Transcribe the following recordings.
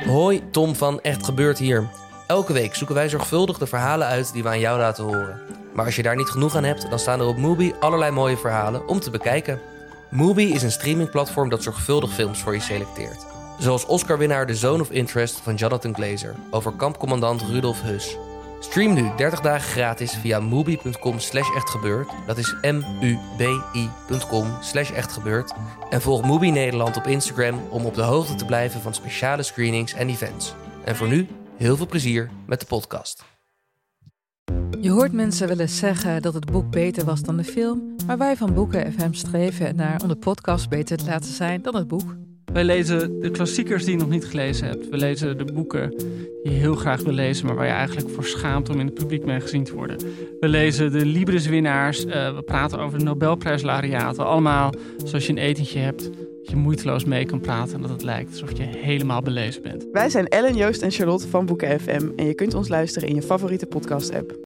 Hoi, Tom van Echt Gebeurd hier. Elke week zoeken wij zorgvuldig de verhalen uit die we aan jou laten horen. Maar als je daar niet genoeg aan hebt, dan staan er op Mubi allerlei mooie verhalen om te bekijken. Mubi is een streamingplatform dat zorgvuldig films voor je selecteert. Zoals Oscar-winnaar The Zone of Interest van Jonathan Glazer over kampcommandant Rudolf Höss. Stream nu 30 dagen gratis via mubi.com/echtgebeurd. Dat is mubi.com/echtgebeurd. En volg Mubi Nederland op Instagram om op de hoogte te blijven van speciale screenings en events. En voor nu, heel veel plezier met de podcast. Je hoort mensen wel eens zeggen dat het boek beter was dan de film, maar wij van Boeken FM streven naar om de podcast beter te laten zijn dan het boek. Wij lezen de klassiekers die je nog niet gelezen hebt. We lezen de boeken die je heel graag wil lezen, maar waar je eigenlijk voor schaamt om in het publiek mee gezien te worden. We lezen de Libris-winnaars. We praten over de Nobelprijslaureaten. Allemaal zoals je een etentje hebt, dat je moeiteloos mee kan praten en dat het lijkt alsof je helemaal belezen bent. Wij zijn Ellen, Joost en Charlotte van Boeken FM en je kunt ons luisteren in je favoriete podcast-app.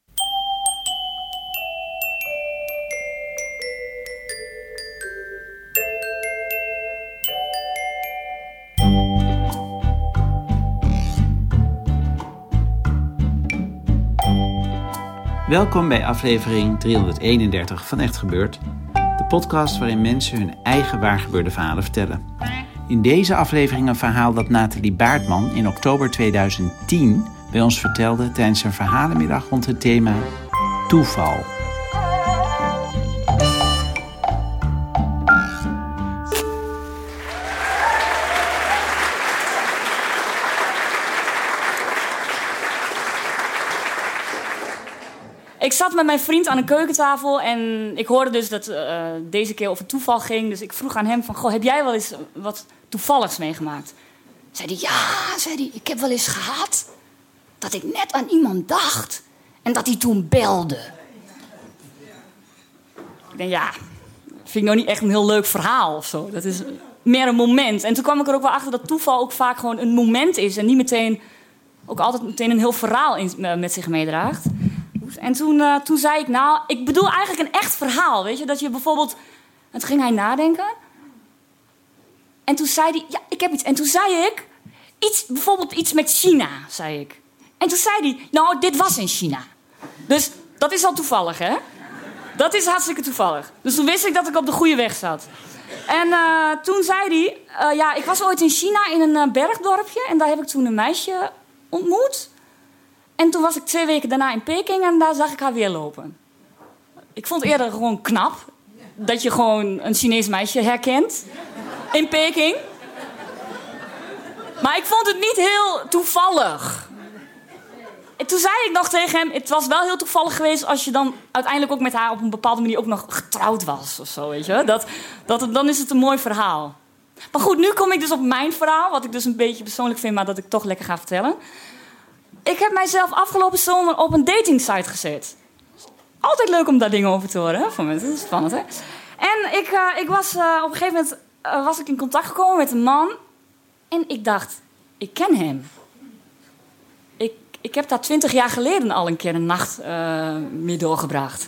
Welkom bij aflevering 331 van Echt Gebeurd. De podcast waarin mensen hun eigen waargebeurde verhalen vertellen. In deze aflevering een verhaal dat Nathalie Baartman in oktober 2010 bij ons vertelde tijdens een verhalenmiddag rond het thema toeval. Ik zat met mijn vriend aan een keukentafel en ik hoorde dus dat deze keer over toeval ging. Dus ik vroeg aan hem van, goh, heb jij wel eens wat toevalligs meegemaakt? Zei hij, ja, ik heb wel eens gehad dat ik net aan iemand dacht en dat hij toen belde. Ik denk, ja, vind ik nou niet echt een heel leuk verhaal of zo. Dat is meer een moment. En toen kwam ik er ook wel achter dat toeval ook vaak gewoon een moment is en niet meteen, ook altijd meteen een heel verhaal met zich meedraagt. En toen zei ik, nou, ik bedoel eigenlijk een echt verhaal, weet je. Dat je bijvoorbeeld... En toen ging hij nadenken. En toen zei hij, ja, ik heb iets. En toen zei ik, bijvoorbeeld iets met China, zei ik. En toen zei hij, nou, dit was in China. Dus dat is al toevallig, hè? Dat is hartstikke toevallig. Dus toen wist ik dat ik op de goede weg zat. En toen zei hij, ja, ik was ooit in China in een bergdorpje. En daar heb ik toen een meisje ontmoet. En toen was ik 2 weken daarna in Peking en daar zag ik haar weer lopen. Ik vond het eerder gewoon knap dat je gewoon een Chinees meisje herkent in Peking. Maar ik vond het niet heel toevallig. En toen zei ik nog tegen hem, het was wel heel toevallig geweest als je dan uiteindelijk ook met haar op een bepaalde manier ook nog getrouwd was of zo, weet je. Dan is het een mooi verhaal. Maar goed, nu kom ik dus op mijn verhaal, wat ik dus een beetje persoonlijk vind, maar dat ik toch lekker ga vertellen. Ik heb mijzelf afgelopen zomer op een datingsite gezet. Altijd leuk om daar dingen over te horen, hè, voor mensen. Dat is spannend, hè? En ik was op een gegeven moment was ik in contact gekomen met een man. En ik dacht, ik ken hem. Ik heb daar 20 jaar geleden al een keer een nacht mee doorgebracht.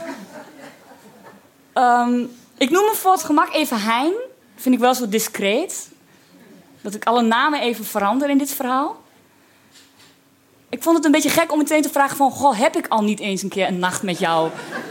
Ik noem hem voor het gemak even Hein. Vind ik wel zo discreet. Dat ik alle namen even verander in dit verhaal. Ik vond het een beetje gek om meteen te vragen van... Goh, heb ik al niet eens een keer een nacht met jou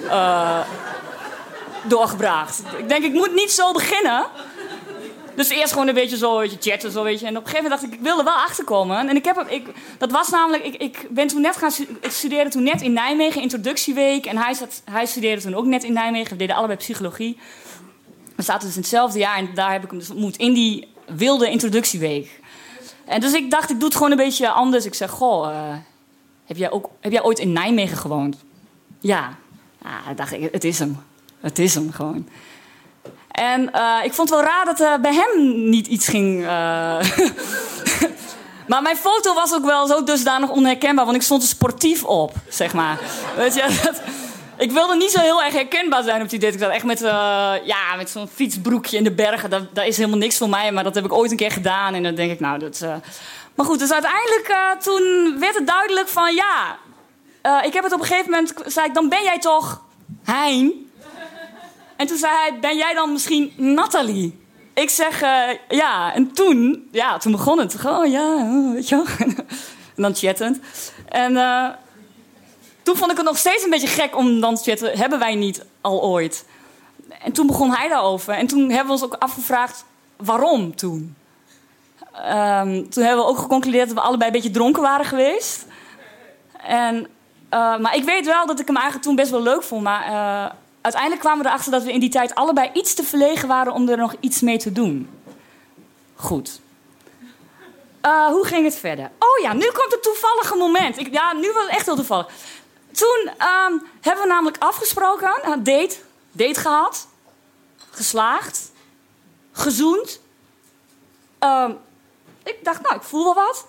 doorgebracht? Ik denk, ik moet niet zo beginnen. Dus eerst gewoon een beetje zo, weet je, chatten, zo, weet je. En op een gegeven moment dacht ik wil er wel achterkomen. En dat was namelijk... Ik ben toen net ik studeerde toen net in Nijmegen, introductieweek. En hij studeerde toen ook net in Nijmegen. We deden allebei psychologie. We zaten dus in hetzelfde jaar en daar heb ik hem dus ontmoet. In die wilde introductieweek. En dus ik dacht, ik doe het gewoon een beetje anders. Ik zeg, goh, heb jij ooit in Nijmegen gewoond? Ja. Dacht ik, het is hem. Het is hem gewoon. En ik vond het wel raar dat bij hem niet iets ging. Maar mijn foto was ook wel zo dusdanig onherkenbaar, want ik stond er sportief op, zeg maar. Weet je, ik wilde niet zo heel erg herkenbaar zijn op die date. Ik zat echt met zo'n fietsbroekje in de bergen. Dat is helemaal niks voor mij, maar dat heb ik ooit een keer gedaan. En dan denk ik, nou, dat... Maar goed, dus uiteindelijk toen werd het duidelijk van ja... ik heb het op een gegeven moment... zei ik, dan ben jij toch Hein? En toen zei hij, ben jij dan misschien Nathalie? ik zeg ja. En toen begon het. Weet je wel. En dan chattend. En toen vond ik het nog steeds een beetje gek om dan te chatten. Hebben wij niet al ooit? En toen begon hij daarover. En toen hebben we ons ook afgevraagd, waarom toen? Toen hebben we ook geconcludeerd dat we allebei een beetje dronken waren geweest. Maar ik weet wel dat ik hem eigenlijk toen best wel leuk vond. Maar uiteindelijk kwamen we erachter dat we in die tijd allebei iets te verlegen waren om er nog iets mee te doen. Goed. Hoe ging het verder? Oh ja, nu komt het toevallige moment. Nu was het echt heel toevallig. Toen hebben we namelijk afgesproken, date gehad, geslaagd, gezoend. Ik dacht, ik voel wel wat.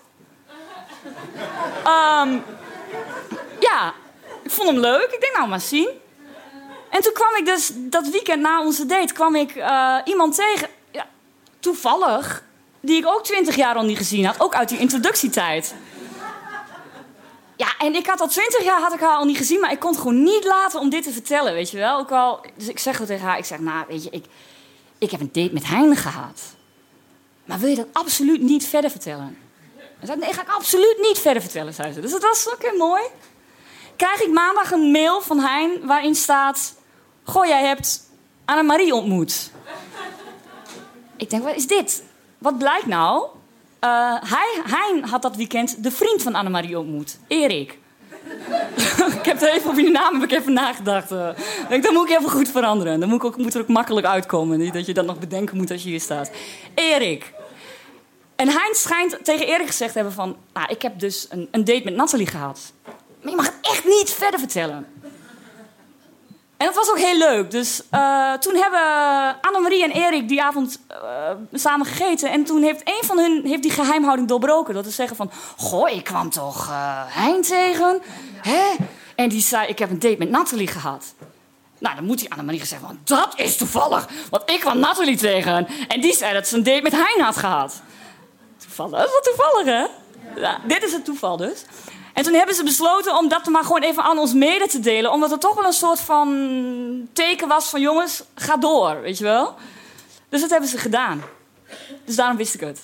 Ik vond hem leuk. Ik denk, maar zien. En toen kwam ik dus dat weekend na onze date iemand tegen, toevallig, die ik ook 20 jaar al niet gezien had. Ook uit die introductietijd. Ja, en ik had al 20 jaar haar al niet gezien, maar ik kon het gewoon niet laten om dit te vertellen, weet je wel. Dus ik zeg tegen haar, weet je, ik heb een date met Hein gehad. Maar wil je dat absoluut niet verder vertellen? Ze zei, nee, ga ik absoluut niet verder vertellen, zei ze. Dus dat was ook heel mooi. Krijg ik maandag een mail van Hein waarin staat, goh, jij hebt Annemarie ontmoet. Ik denk, wat is dit? Wat blijkt nou? Hein had dat weekend de vriend van Annemarie ontmoet. Erik. Ik heb er even op je naam even nagedacht. Dat moet ik even goed veranderen. Dan moet er ook makkelijk uitkomen. Niet dat je dat nog bedenken moet als je hier staat. Erik. En Hein schijnt tegen Erik gezegd te hebben van, ik heb dus een date met Nathalie gehad. Maar je mag het echt niet verder vertellen. En dat was ook heel leuk. Dus toen hebben Annemarie en Erik die avond samen gegeten. En toen heeft een van hun die geheimhouding doorbroken. Dat is zeggen van, goh, ik kwam toch Hein tegen. Hè? En die zei, ik heb een date met Nathalie gehad. Nou, dan moet die Annemarie gezegd van, dat is toevallig. Want ik kwam Nathalie tegen. En die zei dat ze een date met Hein had gehad. Toevallig, dat is wel toevallig, hè? Ja, dit is het toeval dus. En toen hebben ze besloten om dat maar gewoon even aan ons mede te delen. Omdat het toch wel een soort van teken was van, jongens, ga door, weet je wel. Dus dat hebben ze gedaan. Dus daarom wist ik het.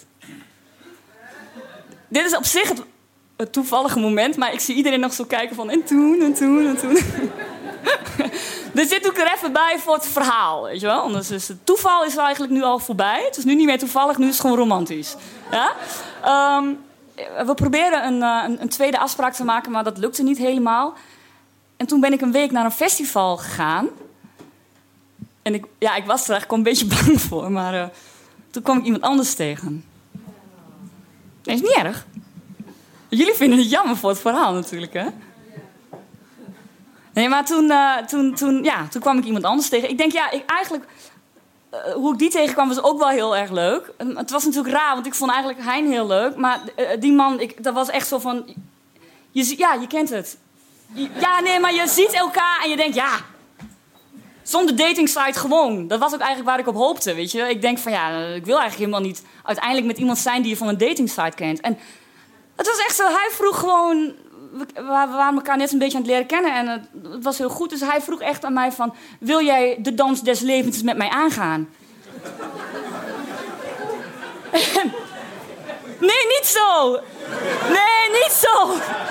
Dit is op zich het toevallige moment, maar ik zie iedereen nog zo kijken van, en toen. Dus dit doe ik er even bij voor het verhaal, weet je wel. Anders is het toeval is eigenlijk nu al voorbij. Het is nu niet meer toevallig, nu is het gewoon romantisch. Ja? We probeerden een tweede afspraak te maken, maar dat lukte niet helemaal. En toen ben ik een week naar een festival gegaan. En ik was er eigenlijk een beetje bang voor, maar toen kwam ik iemand anders tegen. Nee, is niet erg. Jullie vinden het jammer voor het verhaal natuurlijk, hè? Nee, maar toen kwam ik iemand anders tegen. Ik denk, hoe ik die tegenkwam was ook wel heel erg leuk. Het was natuurlijk raar, want ik vond eigenlijk Hein heel leuk. Maar die man, dat was echt zo van... Je kent het. Maar je ziet elkaar en je denkt, zonder datingsite gewoon. Dat was ook eigenlijk waar ik op hoopte, weet je. Ik denk van, ik wil eigenlijk helemaal niet uiteindelijk met iemand zijn die je van een datingsite kent. En het was echt zo, hij vroeg gewoon... We waren elkaar net een beetje aan het leren kennen en het was heel goed. Dus hij vroeg echt aan mij van, wil jij de dans des levens met mij aangaan? Nee, niet zo. Nee, niet zo.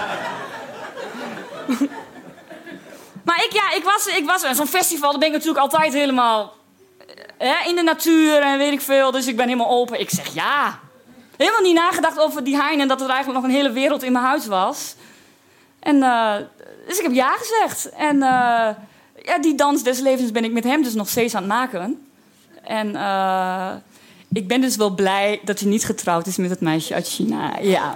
Maar ik was zo'n festival, daar ben ik natuurlijk altijd helemaal in de natuur en weet ik veel. Dus ik ben helemaal open. Ik zeg ja. Helemaal niet nagedacht over die Hein en dat er eigenlijk nog een hele wereld in mijn huis was. En dus ik heb ja gezegd. En die dans des levens ben ik met hem dus nog steeds aan het maken. En ik ben dus wel blij dat hij niet getrouwd is met het meisje uit China. Ja.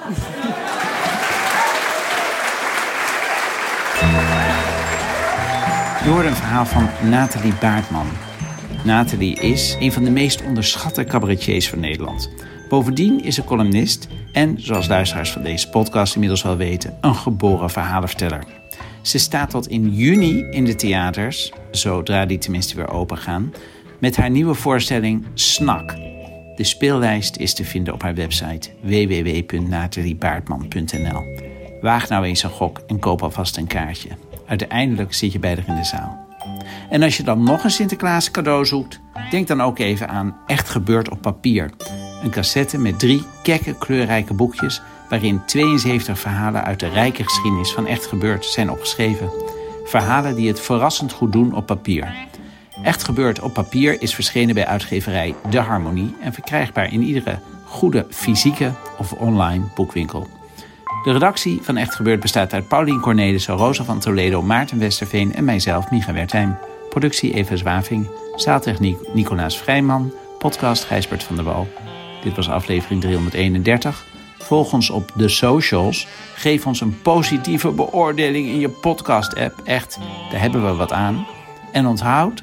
Je hoorde een verhaal van Nathalie Baartman. Nathalie is een van de meest onderschatte cabaretiers van Nederland. Bovendien is ze columnist en, zoals luisteraars van deze podcast inmiddels wel weten, een geboren verhalenverteller. Ze staat tot in juni in de theaters, zodra die tenminste weer open gaan, met haar nieuwe voorstelling Snak. De speellijst is te vinden op haar website www.nataliebaartman.nl. Waag nou eens een gok en koop alvast een kaartje. Uiteindelijk zit je bij haar in de zaal. En als je dan nog een Sinterklaas cadeau zoekt, denk dan ook even aan Echt Gebeurd op Papier. Een cassette met 3 kekke kleurrijke boekjes waarin 72 verhalen uit de rijke geschiedenis van Echt Gebeurd zijn opgeschreven. Verhalen die het verrassend goed doen op papier. Echt Gebeurd op Papier is verschenen bij uitgeverij De Harmonie en verkrijgbaar in iedere goede fysieke of online boekwinkel. De redactie van Echt Gebeurd bestaat uit Paulien Cornelissen, Rosa van Toledo, Maarten Westerveen en mijzelf, Micha Wertheim. Productie Eva Zwaving, zaaltechniek Nicolaas Vrijman, podcast Gijsbert van der Wal. Dit was aflevering 331. Volg ons op de socials. Geef ons een positieve beoordeling in je podcast-app. Echt, daar hebben we wat aan. En onthoud,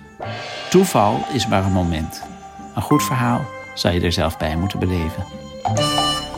toeval is maar een moment. Een goed verhaal zal je er zelf bij moeten beleven.